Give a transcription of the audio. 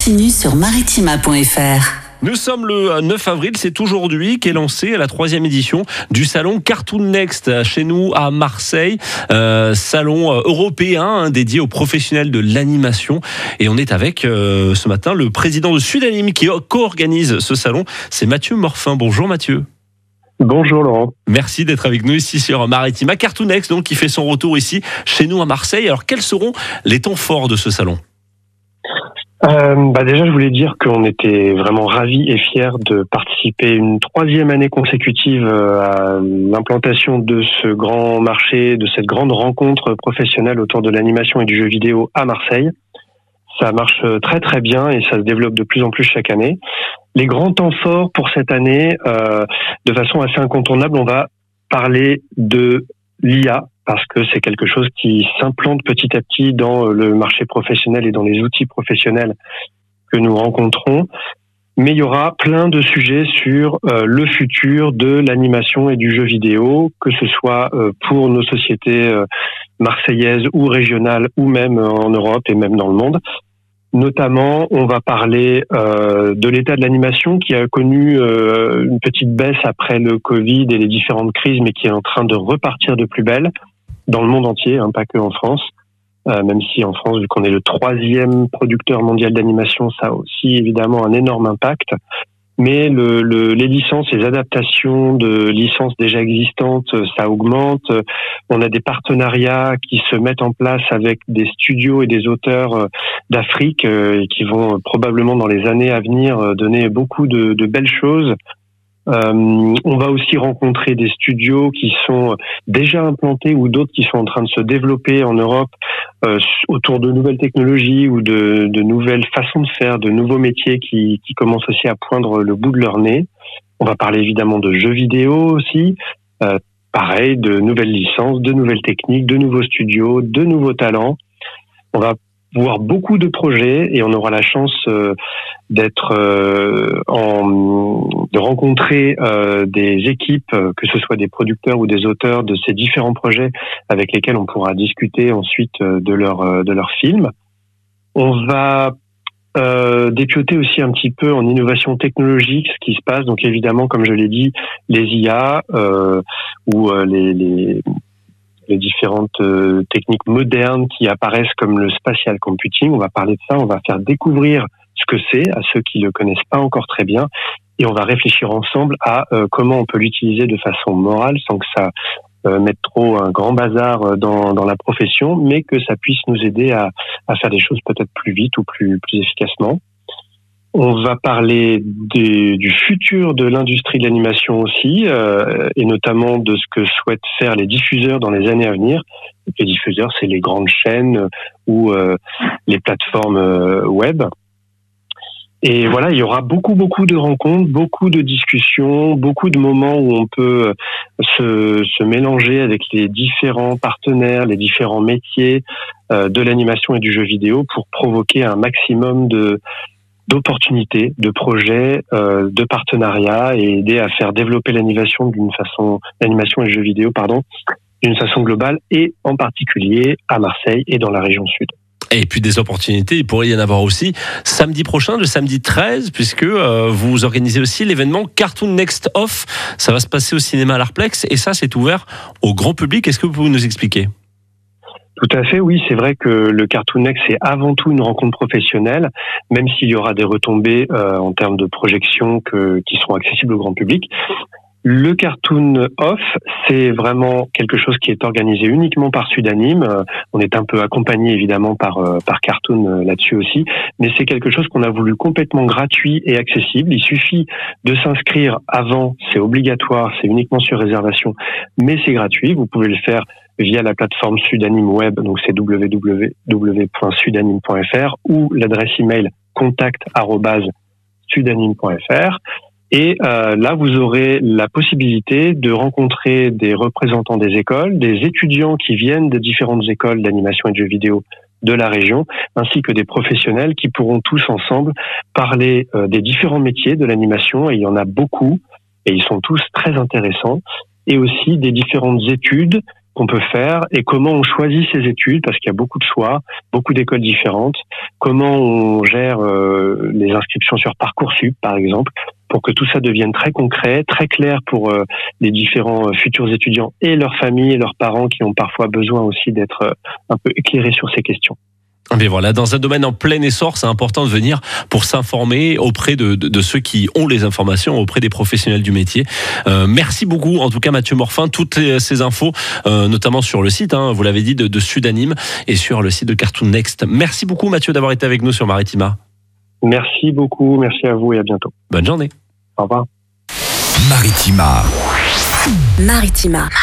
Continue sur maritima.fr. Nous sommes le 9 avril, c'est aujourd'hui qu'est lancée la 3e édition du salon Cartoon Next chez nous à Marseille, salon européen dédié aux professionnels de l'animation. Et on est avec ce matin le président de Sudanim qui co-organise ce salon, c'est Mathieu Morfin. Bonjour Mathieu. Bonjour Laurent. Merci d'être avec nous ici sur Maritima. Cartoon Next donc qui fait son retour ici chez nous à Marseille. Alors quels seront les temps forts de ce salon ? Déjà, je voulais dire qu'on était vraiment ravis et fiers de participer une 3e année consécutive à l'implantation de ce grand marché, de cette grande rencontre professionnelle autour de l'animation et du jeu vidéo à Marseille. Ça marche très très bien et ça se développe de plus en plus chaque année. Les grands temps forts pour cette année, de façon assez incontournable, on va parler de l'IA, parce que c'est quelque chose qui s'implante petit à petit dans le marché professionnel et dans les outils professionnels que nous rencontrons. Mais il y aura plein de sujets sur le futur de l'animation et du jeu vidéo, que ce soit pour nos sociétés marseillaises ou régionales ou même en Europe et même dans le monde. Notamment, on va parler de l'état de l'animation qui a connu une petite baisse après le Covid et les différentes crises, mais qui est en train de repartir de plus belle dans le monde entier, pas que en France. Même si en France, vu qu'on est le 3e producteur mondial d'animation, ça a aussi évidemment un énorme impact. Mais les licences, les adaptations de licences déjà existantes, ça augmente. On a des partenariats qui se mettent en place avec des studios et des auteurs d'Afrique et qui vont probablement dans les années à venir donner beaucoup de belles choses. On va aussi rencontrer des studios qui sont déjà implantés ou d'autres qui sont en train de se développer en Europe autour de nouvelles technologies ou de nouvelles façons de faire, de nouveaux métiers qui commencent aussi à poindre le bout de leur nez. On va parler évidemment de jeux vidéo aussi, pareil, de nouvelles licences, de nouvelles techniques, de nouveaux studios, de nouveaux talents. On va voir beaucoup de projets et on aura la chance de rencontrer des équipes, que ce soit des producteurs ou des auteurs de ces différents projets avec lesquels on pourra discuter ensuite de leur film. On va dépioter aussi un petit peu en innovation technologique ce qui se passe. Donc évidemment, comme je l'ai dit, les IA ou les différentes techniques modernes qui apparaissent comme le spatial computing. On va parler de ça, on va faire découvrir ce que c'est à ceux qui le connaissent pas encore très bien et on va réfléchir ensemble à comment on peut l'utiliser de façon morale sans que ça mette trop un grand bazar dans la profession, mais que ça puisse nous aider à faire des choses peut-être plus vite ou plus efficacement. On va parler du futur de l'industrie de l'animation aussi, et notamment de ce que souhaitent faire les diffuseurs dans les années à venir. Les diffuseurs, c'est les grandes chaînes ou les plateformes web. Et voilà, il y aura beaucoup de rencontres, beaucoup de discussions, beaucoup de moments où on peut se mélanger avec les différents partenaires, les différents métiers de l'animation et du jeu vidéo pour provoquer un maximum d'opportunités, de projets, de partenariats et aider à faire développer l'animation et le jeu vidéo, d'une façon globale et en particulier à Marseille et dans la région sud. Et puis des opportunités, il pourrait y en avoir aussi samedi prochain, le samedi 13, puisque vous organisez aussi l'événement Cartoon Next Off. Ça va se passer au cinéma à l'Arplex et ça, c'est ouvert au grand public. Est-ce que vous pouvez nous expliquer ? Tout à fait, oui, c'est vrai que le Cartoon Next, c'est avant tout une rencontre professionnelle, même s'il y aura des retombées en termes de projection qui seront accessibles au grand public. Le Cartoon Off, c'est vraiment quelque chose qui est organisé uniquement par Sudanim. On est un peu accompagné évidemment par Cartoon là-dessus aussi, mais c'est quelque chose qu'on a voulu complètement gratuit et accessible. Il suffit de s'inscrire avant, c'est obligatoire, c'est uniquement sur réservation, mais c'est gratuit. Vous pouvez le faire via la plateforme Sudanim Web, donc c'est www.sudanim.fr ou l'adresse email contact@sudanim.fr. Et là, vous aurez la possibilité de rencontrer des représentants des écoles, des étudiants qui viennent de différentes écoles d'animation et de jeux vidéo de la région, ainsi que des professionnels qui pourront tous ensemble parler des différents métiers de l'animation, et il y en a beaucoup, et ils sont tous très intéressants, et aussi des différentes études qu'on peut faire et comment on choisit ses études, parce qu'il y a beaucoup de choix, beaucoup d'écoles différentes, comment on gère les inscriptions sur Parcoursup, par exemple, pour que tout ça devienne très concret, très clair pour les différents futurs étudiants et leurs familles et leurs parents qui ont parfois besoin aussi d'être un peu éclairés sur ces questions. Mais voilà, dans un domaine en plein essor, c'est important de venir pour s'informer auprès de ceux qui ont les informations, auprès des professionnels du métier. Merci beaucoup, en tout cas Mathieu Morfin, toutes ces infos, notamment sur le site, vous l'avez dit, de Sudanime et sur le site de Cartoon Next. Merci beaucoup Mathieu d'avoir été avec nous sur Maritima. Merci beaucoup, merci à vous et à bientôt. Bonne journée. Au revoir. Maritima.